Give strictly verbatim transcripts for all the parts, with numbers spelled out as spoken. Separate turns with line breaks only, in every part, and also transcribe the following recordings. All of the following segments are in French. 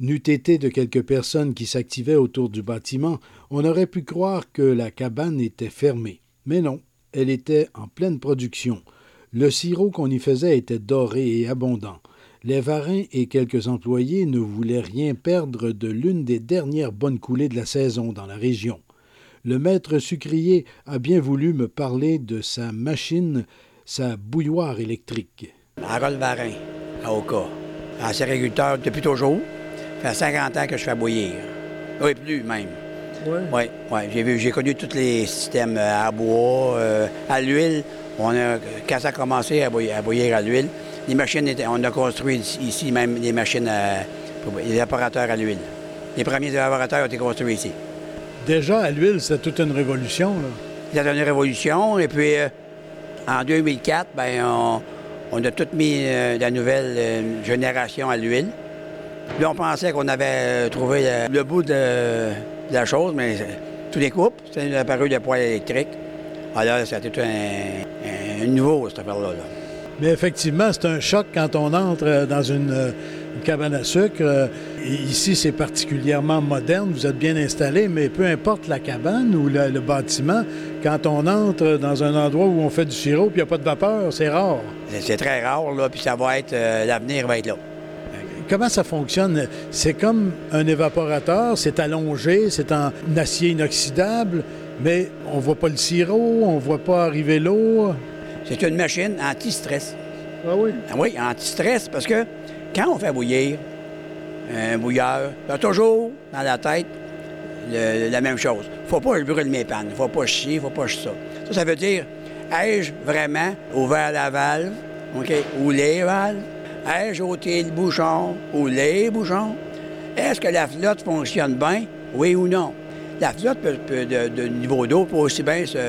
N'eût été de quelques personnes qui s'activaient autour du bâtiment, on aurait pu croire que la cabane était fermée. Mais non, elle était en pleine production. Le sirop qu'on y faisait était doré et abondant. Les varins et quelques employés ne voulaient rien perdre de l'une des dernières bonnes coulées de la saison dans la région. Le maître sucrier a bien voulu me parler de sa machine, sa bouilloire électrique.
Harold Varin, à Oka. Ancien agriculteur depuis toujours. Ça fait cinquante ans que je fais bouillir. Oui, plus même.
Oui?
Oui, ouais. J'ai vu, j'ai connu tous les systèmes à bois, euh, à l'huile. On a, quand ça a commencé à bouillir, à, bouillir à l'huile, les machines étaient, on a construit ici même des machines, à, pour, des évaporateurs à l'huile. Les premiers évaporateurs ont été construits ici.
Déjà, à l'huile, c'est toute une révolution, là.
C'était une révolution. Et puis, euh, en deux mille quatre, ben, on, on a tout mis euh, la nouvelle euh, génération à l'huile. Là, on pensait qu'on avait euh, trouvé le, le bout de, de la chose, mais euh, tout découpe. C'est apparu de poêle électrique. Alors, c'était tout un, un nouveau, cette affaire-là. Là.
Mais effectivement, c'est un choc quand on entre dans une, une cabane à sucre. Ici, c'est particulièrement moderne, vous êtes bien installé, mais peu importe la cabane ou le, le bâtiment, quand on entre dans un endroit où on fait du sirop puis il n'y a pas de vapeur, c'est rare.
C'est, c'est très rare, là, puis ça va être... Euh, l'avenir va être là.
Comment ça fonctionne? C'est comme un évaporateur, c'est allongé, c'est en acier inoxydable, mais on ne voit pas le sirop, on ne voit pas arriver l'eau.
C'est une machine anti-stress.
Ah oui?
Ah oui, anti-stress, parce que quand on fait bouillir un bouilleur, il y a toujours dans la tête le, la même chose. Il ne faut pas brûler mes pannes, il ne faut pas chier, il ne faut pas chier ça. Ça, ça veut dire, ai-je vraiment ouvert la valve, OK, ou les valves? Ai-je ôté le bouchon ou les bouchons? Est-ce que la flotte fonctionne bien, oui ou non? La flotte peut, peut, de, de niveau d'eau peut aussi bien se,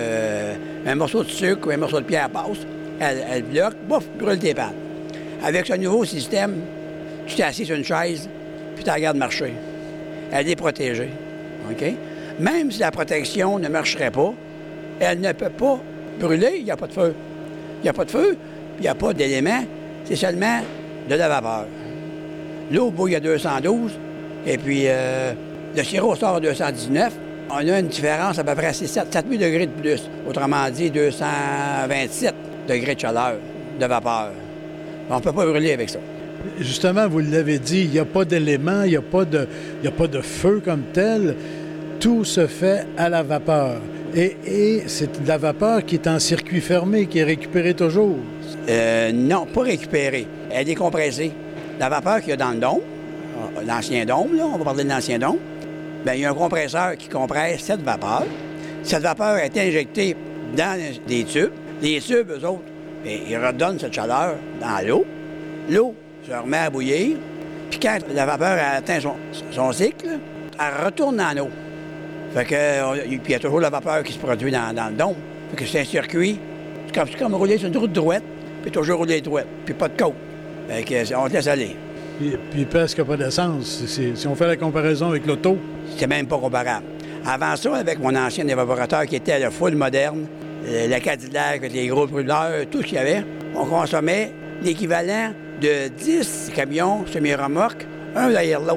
un morceau de sucre ou un morceau de pierre passe. Elle, elle bloque, bouf, brûle tes pannes. Avec ce nouveau système, tu t'es assis sur une chaise, puis tu la regardes marcher. Elle est protégée. OK? Même si la protection ne marcherait pas, elle ne peut pas brûler, il n'y a pas de feu. Il n'y a pas de feu, puis il n'y a pas d'éléments, c'est seulement de la vapeur. L'eau bouille à deux cent douze, et puis euh, le sirop sort à deux cent dix-neuf. On a une différence à peu près sept mille degrés de plus. Autrement dit, deux cent vingt-sept degrés de chaleur, de vapeur. On ne peut pas brûler avec ça.
Justement, vous l'avez dit, il n'y a pas d'éléments, il n'y a pas de, il n'y a pas de feu comme tel. Tout se fait à la vapeur. Et, et c'est de la vapeur qui est en circuit fermé, qui est récupérée toujours.
Euh, non, pas récupérée. Elle est compressée. La vapeur qu'il y a dans le dôme, l'ancien dôme, là, on va parler de l'ancien dôme, bien, il y a un compresseur qui compresse cette vapeur. Cette vapeur est injectée dans des tubes. Les tubes, eux autres, bien, ils redonnent cette chaleur dans l'eau. L'eau se remet à bouillir. Puis quand la vapeur atteint son, son cycle, elle retourne dans l'eau. Fait que, puis il y a toujours la vapeur qui se produit dans, dans le dôme. Fait que c'est un circuit. C'est comme, c'est comme rouler sur une route droite, puis toujours rouler droite, puis pas de côte. Fait que, on te laisse aller.
Puis, puis presque pas d'essence. C'est, si on fait la comparaison avec l'auto.
C'est même pas comparable. Avant ça, avec mon ancien évaporateur qui était le full moderne, le Cadillac avec les gros brûleurs, tout ce qu'il y avait, on consommait l'équivalent de dix camions semi-remorques, un derrière l'autre.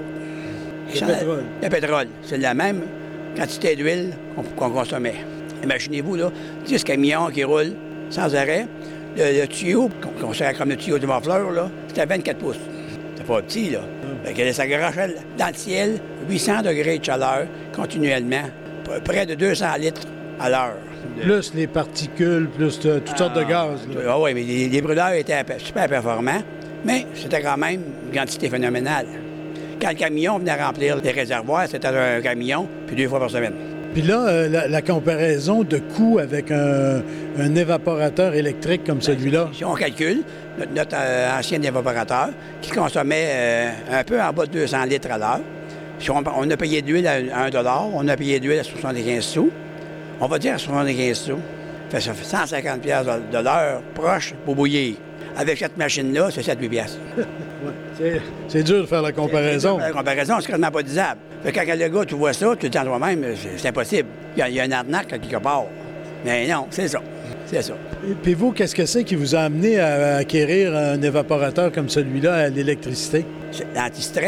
Le pétrole.
Le pétrole. C'est la même quantité d'huile qu'on, qu'on consommait. Imaginez-vous, là, dix camions qui roulent sans arrêt. Le, le tuyau, qu'on sert comme le tuyau de Morfleur, là, c'était vingt-quatre pouces. C'était pas petit, là. Fait que ça garochait dans le ciel, huit cents degrés de chaleur continuellement, près de deux cents litres à l'heure.
Plus les particules, plus de, toutes ah, sortes de gaz. Là.
Ah oui, mais les, les brûleurs étaient super performants, mais c'était quand même une quantité phénoménale. Quand le camion venait remplir les réservoirs, c'était un camion, puis deux fois par semaine.
Puis là, euh, la, la comparaison de coût avec un, un évaporateur électrique comme
Bien,
celui-là.
Si on calcule, notre, notre euh, ancien évaporateur, qui consommait euh, un peu en bas de deux cents litres à l'heure, si on, on a payé de l'huile à un dollar, on a payé de l'huile à soixante-quinze sous, on va dire à soixante-quinze sous, fait, ça fait cent cinquante piastres de l'heure proche pour bouillir. Avec cette machine-là, c'est sept à huit piastres.
Ouais, c'est, c'est dur de faire la comparaison.
La comparaison, c'est quasiment pas disable. Fait que quand le gars, tu vois ça, tu te dis toi-même, c'est, c'est impossible. Il y, a, il y a un arnaque à quelque part. Mais non, c'est ça. C'est ça.
Et puis vous, qu'est-ce que c'est qui vous a amené à acquérir un évaporateur comme celui-là à l'électricité?
L'antistress,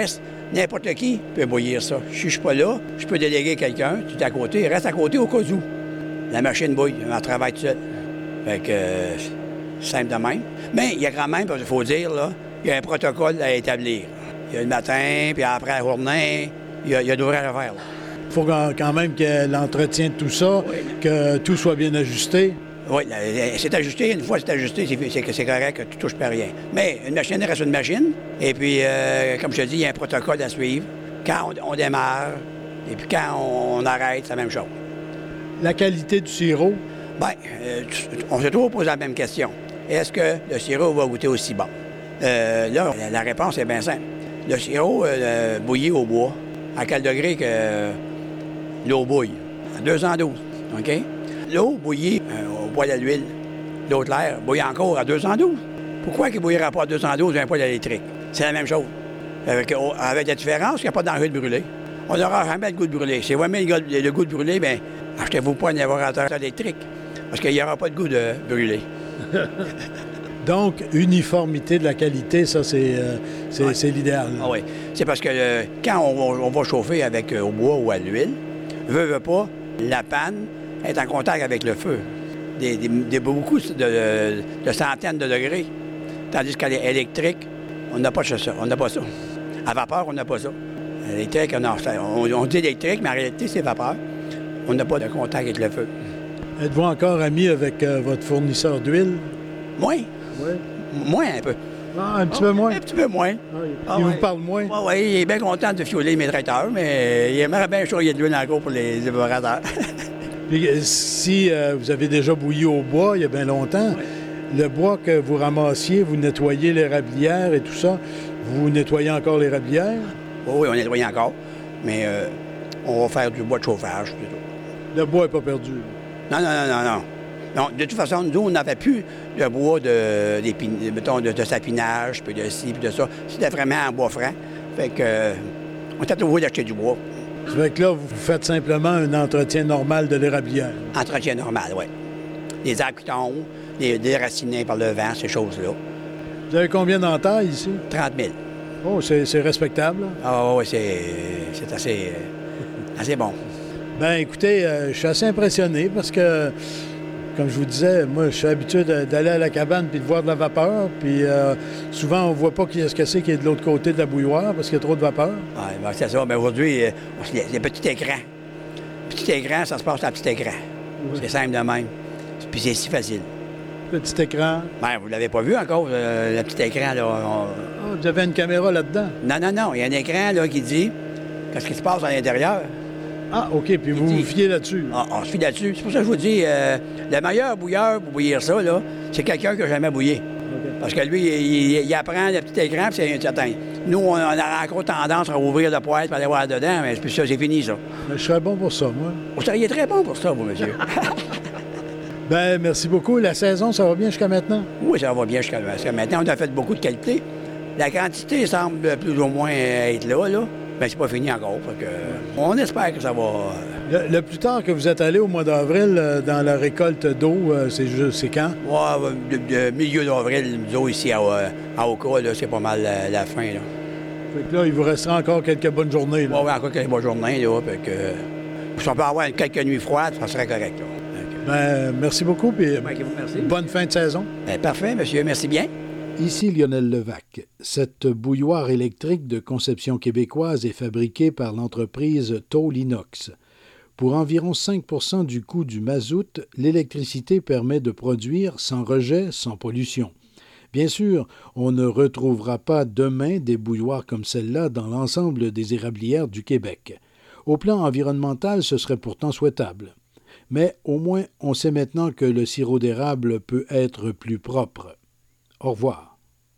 n'importe qui peut bouillir ça. Si je ne suis pas là, je peux déléguer quelqu'un, tu es à côté, reste à côté au cas où. La machine bouille, on travaille tout seul. Fait que, euh, simple de même. Mais il y a quand même, il faut dire, là, il y a un protocole à établir. Il y a le matin, puis après la journée, il y a, il y a d'ouvrages à faire.
Il faut quand même qu'il y ait l'entretien de tout ça, oui. Que tout soit bien ajusté.
Oui, c'est ajusté. Une fois c'est ajusté, c'est que c'est correct, que tu ne touches pas rien. Mais une machine reste une machine. Et puis, euh, comme je te dis, il y a un protocole à suivre. Quand on, on démarre, et puis quand on, on arrête, c'est la même chose.
La qualité du sirop?
Bien, euh, on s'est toujours posé la même question. Est-ce que le sirop va goûter aussi bon? Euh, là, la réponse est bien simple. Le sirop euh, bouilli au bois, à quel degré que euh, l'eau bouille? À deux cent douze, OK? L'eau bouillie euh, au poêle à l'huile, l'eau de l'air bouillit encore à deux cent douze. Pourquoi qu'il ne bouillira pas à deux cent douze d'un poêle électrique? C'est la même chose. Avec, avec la différence qu'il n'y a pas de danger de brûler. On n'aura jamais le goût de brûler. Si vous aimez le, le goût de brûler, bien, achetez-vous pas un évaporateur électrique, parce qu'il n'y aura pas de goût de brûler.
Donc, uniformité de la qualité, ça, c'est, euh, c'est, ouais. c'est l'idéal.
Ah oui. C'est parce que euh, quand on, on va chauffer avec euh, au bois ou à l'huile, veut, veut pas, la panne est en contact avec le feu. Des, des, des beaucoup de, de, de centaines de degrés. Tandis qu'à l'électrique, on n'a pas ça. On n'a pas ça. À vapeur, on n'a pas ça. À l'électrique, on, a, on, on dit électrique, mais en réalité, c'est vapeur. On n'a pas de contact avec le feu.
Êtes-vous encore ami avec euh, votre fournisseur d'huile?
Moins.
Oui.
Moins un peu.
Ah, un petit oh, peu moins?
Un petit peu moins.
Ah, il ah, vous ouais. parle moins?
Oui, ouais, il est bien content de fioler mes traiteurs, mais il aimerait bien choisir de l'huile encore pour les évaporateurs.
Puis, si euh, vous avez déjà bouilli au bois il y a bien longtemps, oui. Le bois que vous ramassiez, vous nettoyez l'érablière et tout ça, vous nettoyez encore l'érablière?
Oui, oui, on nettoie encore, mais euh, on va faire du bois de chauffage plutôt.
Le bois n'est pas perdu?
Non, non, non, non, non. Non, de toute façon, nous, on n'avait plus de bois de, mettons, de, de sapinage, puis de ci, puis de ça. C'était vraiment en bois franc. Fait que, euh, on était obligé d'acheter du bois.
Ça fait que là, vous faites simplement un entretien normal de l'érablière?
Entretien normal, oui. Des arbres qui tombent, des déracinés par le vent, ces choses-là.
Vous avez combien d'entailles ici?
trente mille.
Oh, c'est, c'est respectable.
Ah oui, c'est, c'est assez, assez bon.
Bien, écoutez, euh, je suis assez impressionné parce que, comme je vous disais, moi, je suis habitué de, d'aller à la cabane puis de voir de la vapeur. Puis euh, souvent, on ne voit pas ce que c'est qui est de l'autre côté de la bouilloire parce qu'il y a trop de vapeur.
Oui, ben, c'est ça. Mais aujourd'hui, euh, les petits écrans. Petit écran, ça se passe à petit écran. Oui. C'est simple de même. Puis c'est si facile.
Petit écran.
Bien, vous ne l'avez pas vu encore, euh, le petit écran. Là, on...
ah, vous avez une caméra là-dedans?
Non, non, non. Il y a un écran là, qui dit qu'est-ce qui se passe à l'intérieur.
Ah, OK. Puis vous dit... vous fiez là-dessus?
Ah, on se fie là-dessus. C'est pour ça que je vous dis, euh, le meilleur bouilleur pour bouillir ça, là, c'est quelqu'un qui n'a jamais bouillé. Okay. Parce que lui, il, il apprend le petit écran, puis c'est certain. Nous, on a encore tendance à ouvrir le poêle pour aller voir dedans, mais puis ça, c'est fini, ça.
Mais je serais bon pour ça, moi.
Vous seriez très bon pour ça, vous, monsieur.
Bien, merci beaucoup. La saison, ça va bien jusqu'à maintenant?
Oui, ça va bien jusqu'à maintenant. On a fait beaucoup de qualité. La quantité semble plus ou moins être là, là. Bien, c'est pas fini encore. Fait que, on espère que ça va...
Le, le plus tard que vous êtes allé au mois d'avril euh, dans la récolte d'eau, euh, c'est, c'est quand?
Oui, de, de milieu d'avril, nous autres, ici à, à Oka, là, c'est pas mal la, la fin. Là.
Fait que là, il vous restera encore quelques bonnes journées.
Oui, encore quelques bonnes journées. Là, fait que, si on peut avoir quelques nuits froides, ça serait correct. Là.
Bien, merci beaucoup. Puis
merci.
Bonne fin de saison.
Bien, parfait, monsieur. Merci bien.
Ici Lionel Levac. Cette bouilloire électrique de conception québécoise est fabriquée par l'entreprise Tôle Inox. Pour environ cinq pour cent du coût du mazout, l'électricité permet de produire sans rejet, sans pollution. Bien sûr, on ne retrouvera pas demain des bouilloires comme celle-là dans l'ensemble des érablières du Québec. Au plan environnemental, ce serait pourtant souhaitable. Mais au moins, on sait maintenant que le sirop d'érable peut être plus propre. Au revoir.